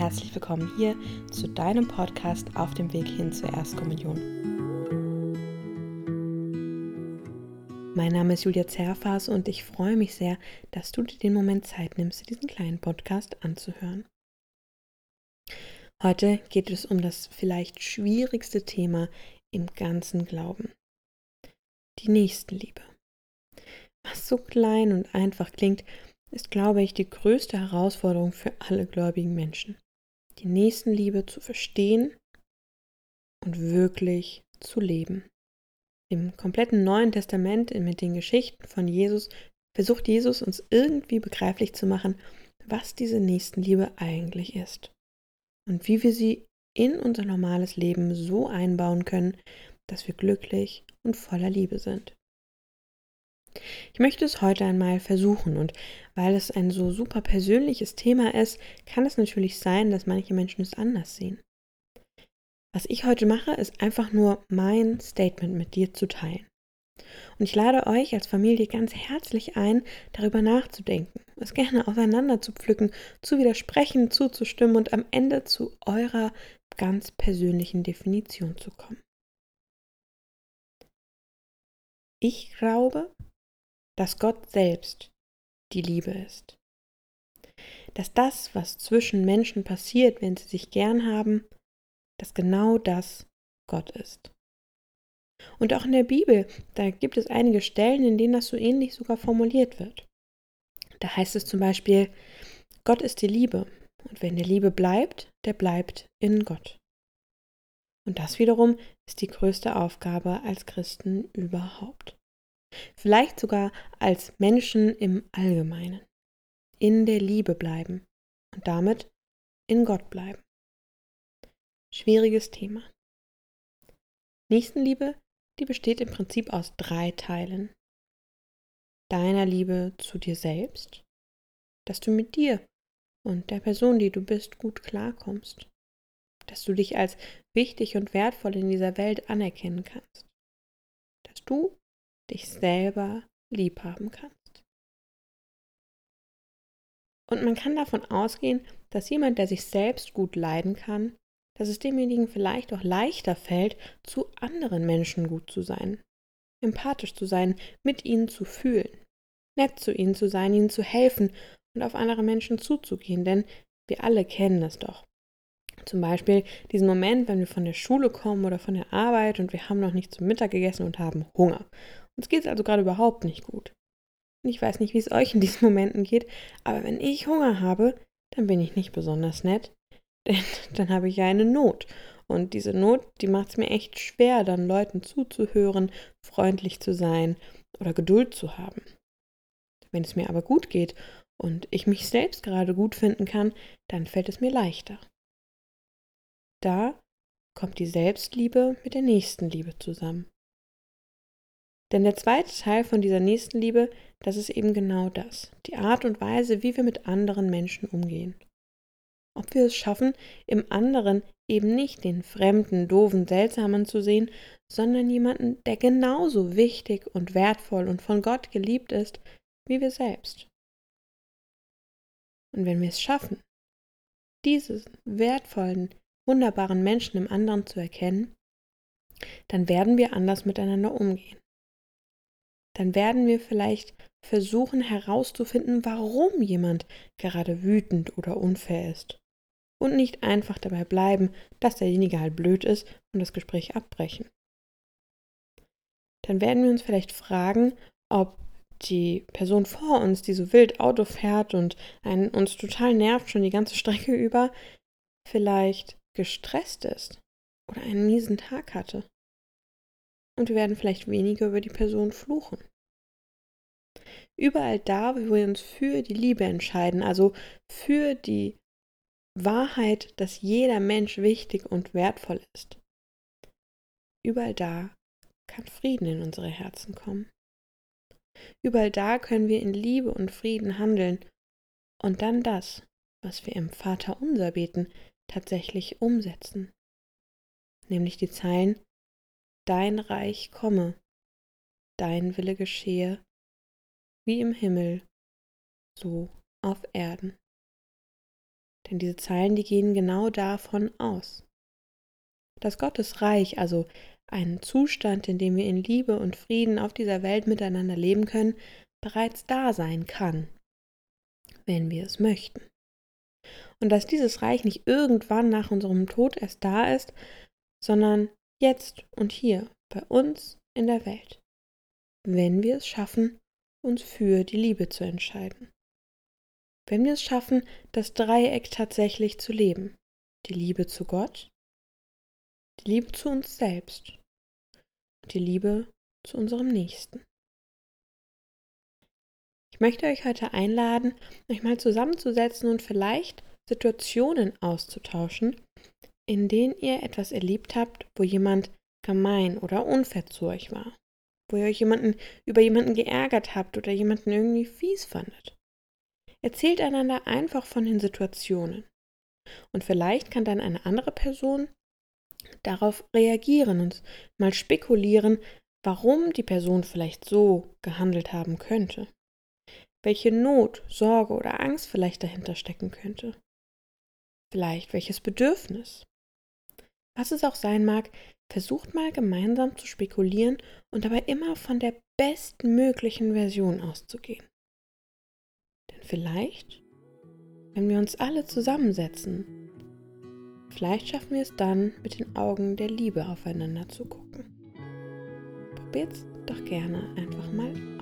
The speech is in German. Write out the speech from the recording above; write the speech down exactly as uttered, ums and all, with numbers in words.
herzlich willkommen hier zu deinem Podcast auf dem Weg hin zur Erstkommunion. Mein Name ist Julia Zerfas und ich freue mich sehr, dass du dir den Moment Zeit nimmst, diesen kleinen Podcast anzuhören. Heute geht es um das vielleicht schwierigste Thema im ganzen Glauben: die Nächstenliebe. Was so klein und einfach klingt, ist, glaube ich, die größte Herausforderung für alle gläubigen Menschen. Die Nächstenliebe zu verstehen und wirklich zu leben. Im kompletten Neuen Testament mit den Geschichten von Jesus versucht Jesus uns irgendwie begreiflich zu machen, was diese Nächstenliebe eigentlich ist und wie wir sie in unser normales Leben so einbauen können, dass wir glücklich und voller Liebe sind. Ich möchte es heute einmal versuchen, und weil es ein so super persönliches Thema ist, kann es natürlich sein, dass manche Menschen es anders sehen. Was ich heute mache, ist einfach nur mein Statement mit dir zu teilen. Und ich lade euch als Familie ganz herzlich ein, darüber nachzudenken, es gerne auseinander zu pflücken, zu widersprechen, zuzustimmen und am Ende zu eurer ganz persönlichen Definition zu kommen. Ich glaube, dass Gott selbst die Liebe ist. Dass das, was zwischen Menschen passiert, wenn sie sich gern haben, dass genau das Gott ist. Und auch in der Bibel, da gibt es einige Stellen, in denen das so ähnlich sogar formuliert wird. Da heißt es zum Beispiel: Gott ist die Liebe, und wenn der Liebe bleibt, der bleibt in Gott. Und das wiederum ist die größte Aufgabe als Christen überhaupt. Vielleicht sogar als Menschen im Allgemeinen. In der Liebe bleiben und damit in Gott bleiben. Schwieriges Thema. Nächstenliebe, die besteht im Prinzip aus drei Teilen. Deiner Liebe zu dir selbst, dass du mit dir und der Person, die du bist, gut klarkommst. Dass du dich als wichtig und wertvoll in dieser Welt anerkennen kannst. Dass du dich selber lieb haben kannst. Und man kann davon ausgehen, dass jemand, der sich selbst gut leiden kann, dass es demjenigen vielleicht auch leichter fällt, zu anderen Menschen gut zu sein, empathisch zu sein, mit ihnen zu fühlen, nett zu ihnen zu sein, ihnen zu helfen und auf andere Menschen zuzugehen, denn wir alle kennen das doch. Zum Beispiel diesen Moment, wenn wir von der Schule kommen oder von der Arbeit und wir haben noch nicht zum Mittag gegessen und haben Hunger. Uns geht es also gerade überhaupt nicht gut. Und ich weiß nicht, wie es euch in diesen Momenten geht, aber wenn ich Hunger habe, dann bin ich nicht besonders nett, denn dann habe ich ja eine Not. Und diese Not, die macht es mir echt schwer, dann Leuten zuzuhören, freundlich zu sein oder Geduld zu haben. Wenn es mir aber gut geht und ich mich selbst gerade gut finden kann, dann fällt es mir leichter. Da kommt die Selbstliebe mit der Nächstenliebe zusammen. Denn der zweite Teil von dieser Nächstenliebe, das ist eben genau das, die Art und Weise, wie wir mit anderen Menschen umgehen. Ob wir es schaffen, im anderen eben nicht den fremden, doofen, seltsamen zu sehen, sondern jemanden, der genauso wichtig und wertvoll und von Gott geliebt ist, wie wir selbst. Und wenn wir es schaffen, diesen wertvollen, wunderbaren Menschen im anderen zu erkennen, dann werden wir anders miteinander umgehen. Dann werden wir vielleicht versuchen herauszufinden, warum jemand gerade wütend oder unfair ist. Und nicht einfach dabei bleiben, dass derjenige halt blöd ist und das Gespräch abbrechen. Dann werden wir uns vielleicht fragen, ob die Person vor uns, die so wild Auto fährt und einen, uns total nervt, schon die ganze Strecke über, vielleicht gestresst ist oder einen miesen Tag hatte. Und wir werden vielleicht weniger über die Person fluchen. Überall da, wo wir uns für die Liebe entscheiden, also für die Wahrheit, dass jeder Mensch wichtig und wertvoll ist, überall da kann Frieden in unsere Herzen kommen. Überall da können wir in Liebe und Frieden handeln und dann das, was wir im Vaterunser beten, tatsächlich umsetzen. Nämlich die Zeilen: Dein Reich komme, dein Wille geschehe, wie im Himmel, so auf Erden. Denn diese Zeilen, die gehen genau davon aus. Dass Gottes Reich, also ein Zustand, in dem wir in Liebe und Frieden auf dieser Welt miteinander leben können, bereits da sein kann, wenn wir es möchten. Und dass dieses Reich nicht irgendwann nach unserem Tod erst da ist, sondern jetzt und hier, bei uns in der Welt, wenn wir es schaffen, uns für die Liebe zu entscheiden. Wenn wir es schaffen, das Dreieck tatsächlich zu leben. Die Liebe zu Gott, die Liebe zu uns selbst und die Liebe zu unserem Nächsten. Ich möchte euch heute einladen, euch mal zusammenzusetzen und vielleicht Situationen auszutauschen, in denen ihr etwas erlebt habt, wo jemand gemein oder unfair zu euch war, wo ihr euch jemanden über jemanden geärgert habt oder jemanden irgendwie fies fandet. Erzählt einander einfach von den Situationen. Und vielleicht kann dann eine andere Person darauf reagieren und mal spekulieren, warum die Person vielleicht so gehandelt haben könnte. Welche Not, Sorge oder Angst vielleicht dahinter stecken könnte. Vielleicht welches Bedürfnis. Was es auch sein mag, versucht mal gemeinsam zu spekulieren und dabei immer von der bestmöglichen Version auszugehen. Denn vielleicht, wenn wir uns alle zusammensetzen, vielleicht schaffen wir es dann, mit den Augen der Liebe aufeinander zu gucken. Probiert's doch gerne einfach mal aus.